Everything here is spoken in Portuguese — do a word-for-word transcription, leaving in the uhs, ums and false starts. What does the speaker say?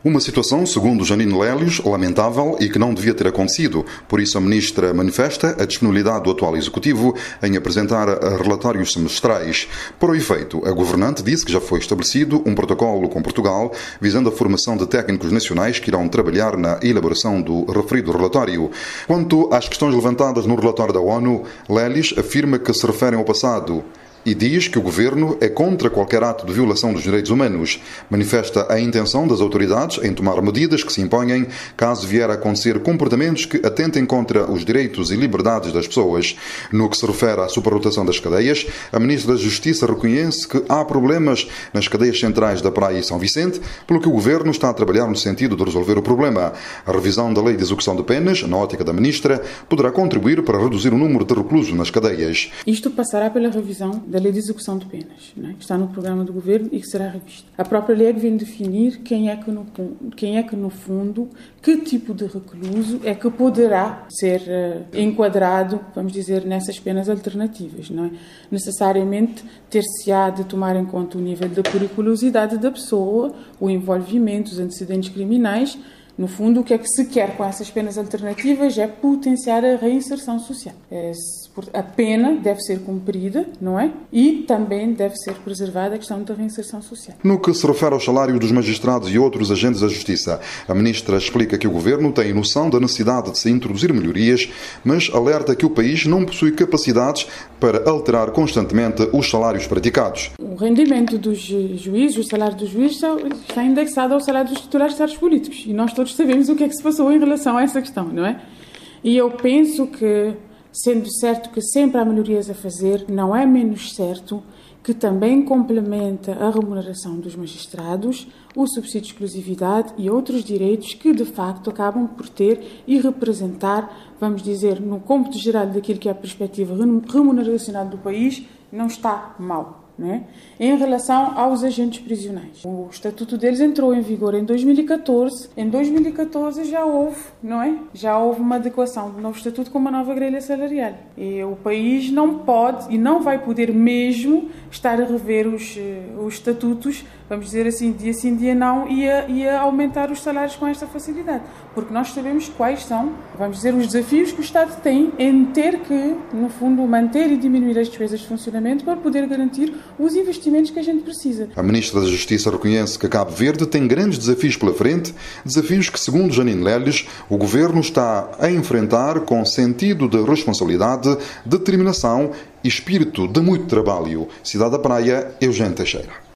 Uma situação, segundo Janine Lélios, lamentável e que não devia ter acontecido. Por isso, a Ministra manifesta a disponibilidade do atual Executivo em apresentar relatórios semestrais. Para o efeito, a governante disse que já foi estabelecido um protocolo com Portugal visando a formação de técnicos nacionais que irão trabalhar na elaboração do referido relatório. Quanto às questões levantadas no relatório da ONU, Lélios afirma que se referem ao passado e diz que o Governo é contra qualquer ato de violação dos direitos humanos. Manifesta a intenção das autoridades em tomar medidas que se imponham caso vier a acontecer comportamentos que atentem contra os direitos e liberdades das pessoas. No que se refere à superlotação das cadeias, a Ministra da Justiça reconhece que há problemas nas cadeias centrais da Praia e São Vicente, pelo que o Governo está a trabalhar no sentido de resolver o problema. A revisão da Lei de Execução de Penas, na ótica da Ministra, poderá contribuir para reduzir o número de reclusos nas cadeias. Isto passará pela revisão da Lei de Execução de Penas, não é? Que está no programa do Governo e que será revista. A própria lei vem definir quem é que no, quem é que, no fundo, que tipo de recluso é que poderá ser uh, enquadrado, vamos dizer, nessas penas alternativas, não é? Necessariamente ter-se-á de tomar em conta o nível de periculosidade da pessoa, o envolvimento, os antecedentes criminais. No fundo, o que é que se quer com essas penas alternativas é potenciar a reinserção social. A pena deve ser cumprida, não é? E também deve ser preservada a questão da reinserção social. No que se refere aos salários dos magistrados e outros agentes da Justiça, a Ministra explica que o Governo tem noção da necessidade de se introduzir melhorias, mas alerta que o país não possui capacidades para alterar constantemente os salários praticados. O rendimento dos juízes, o salário dos juízes está indexado ao salário dos titulares de cargos políticos e nós todos sabemos o que é que se passou em relação a essa questão, não é? E eu penso que, sendo certo que sempre há melhorias a fazer, não é menos certo que também complementa a remuneração dos magistrados, o subsídio de exclusividade e outros direitos que, de facto, acabam por ter e representar, vamos dizer, no cômputo geral daquilo que é a perspectiva remuneracional do país, não está mal. Não é? Em relação aos agentes prisionais, o estatuto deles entrou em vigor em dois mil e catorze. Em dois mil e catorze já houve, não é? Já houve uma adequação do novo estatuto com uma nova grelha salarial. E o país não pode e não vai poder mesmo estar a rever os, os estatutos, vamos dizer assim, dia sim, dia não, e a, e a aumentar os salários com esta facilidade. Porque nós sabemos quais são, vamos dizer, os desafios que o Estado tem em ter que, no fundo, manter e diminuir as despesas de funcionamento para poder garantir os investimentos que a gente precisa. A Ministra da Justiça reconhece que Cabo Verde tem grandes desafios pela frente, desafios que, segundo Janine Lélios, o Governo está a enfrentar com sentido de responsabilidade, determinação e espírito de muito trabalho. Cidade da Praia, Eugênio Teixeira.